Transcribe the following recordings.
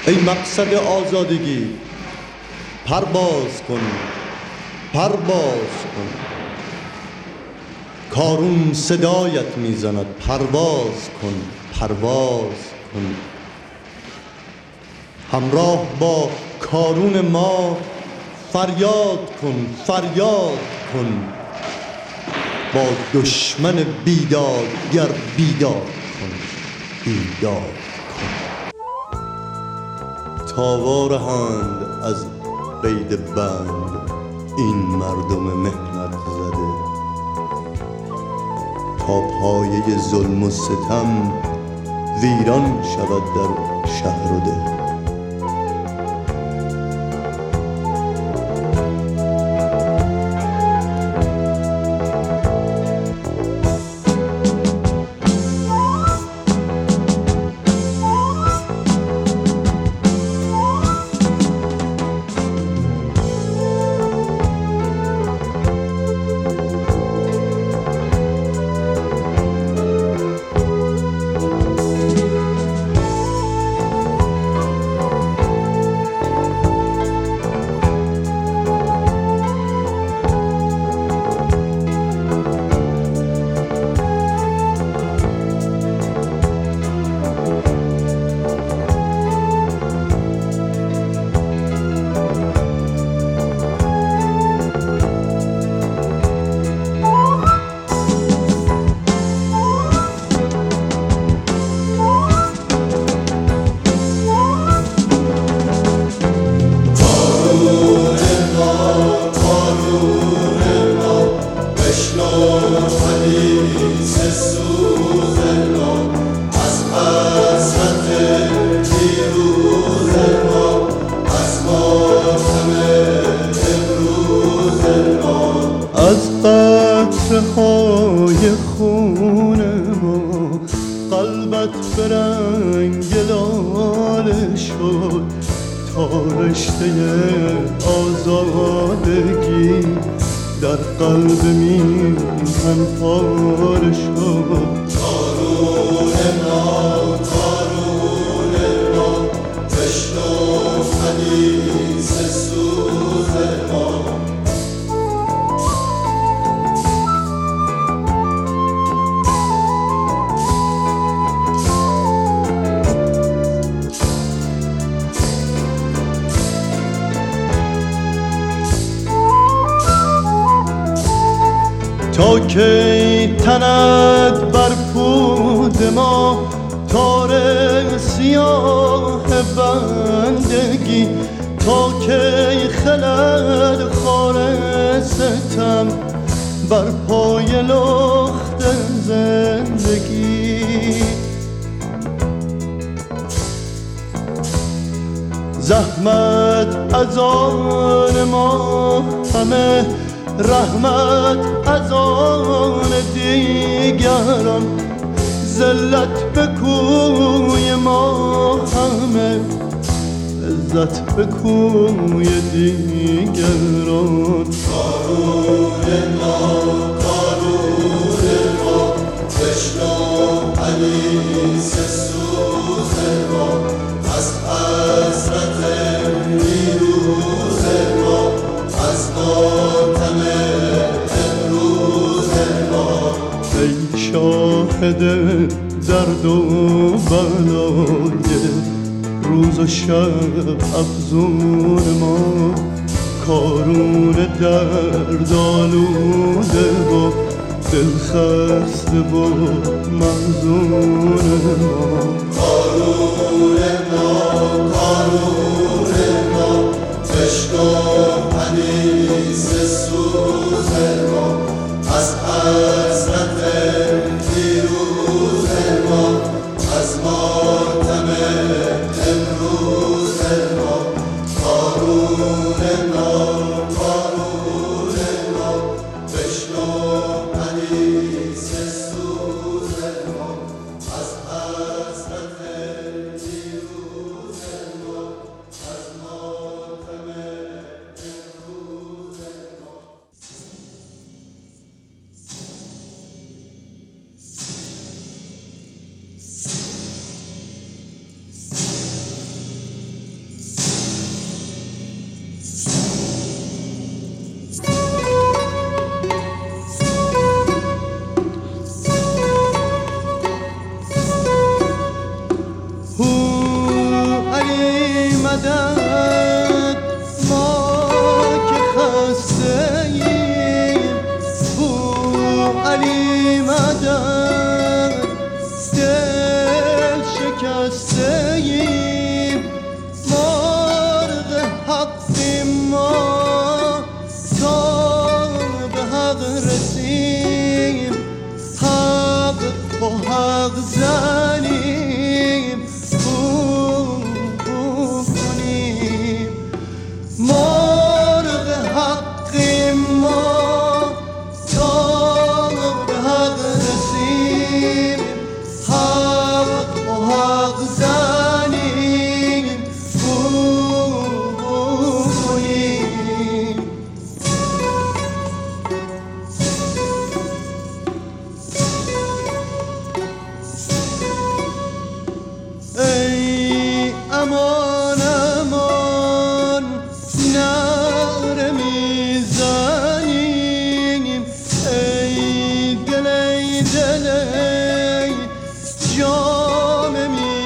ای مقصد آزادگی، پرواز کن، پرواز کن. کارون صدایت میزند، پرواز کن، پرواز کن. همراه با کارون ما فریاد کن، فریاد کن. با دشمن بیدادگر بیداد کن، بیداد کن. تاوارهند از قید بند این مردم مهنت زده، تا پایه ظلم و ستم ویران شود در شهر و ده. از قطره‌های خون ما قلبت به رنگ لاله شد، تا رشته آزادگی در قلب میهن پاره شد. کارون ما، کارون ما، بشنو حدیث سوز ما. تا کی تند بر پود ما تار سیاه بندگی، تا کی خلد خار ستم بر پای لخت زندگی. زحمت از آن ما همه، رحمت از آن دیگران، ذلت به کوی ما همه، عزت به کوی دیگران. کارون ما، کارون ما، بشنو حدیث سوز ما. از حسرت دیروز ما، از ماتم امروز ما. ای شاهد درد و بلای روز و شب افزون ما، کارون درد آلوده و دلخسته و محزون ما. کارون ما، کارون ما، بشنو حدیث سوز ما. از حسرت دیروز ما، از ماتم امروز ما. کارون ما، کارون ما، بشنو حدیث سوز ما. از حسرت علی مدد ما که خسته ایم، علی مدد دل شکسته ایم، مرغ حقیم ما تا به حق رسیم، حق و حق زنیم کنیم، مرغ حقیم ما تا به حق رسیم، حق و حق زنیم کنیم. ای امان امان نعره میزنیم، ای دل ای دل ای جام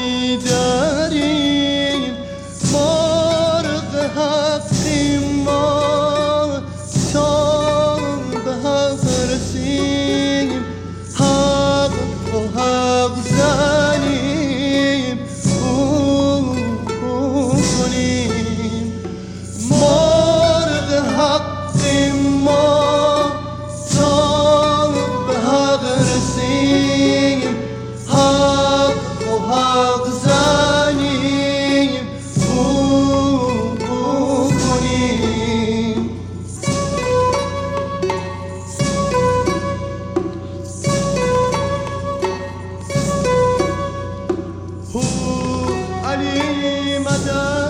میدریم، مرغ حقیم ما تا به حق رسیم، حق و حق زنیم کنیم، مرغ حقیم ما تا به حق رسیم، حق و حق زنیم کنیم. علی مدد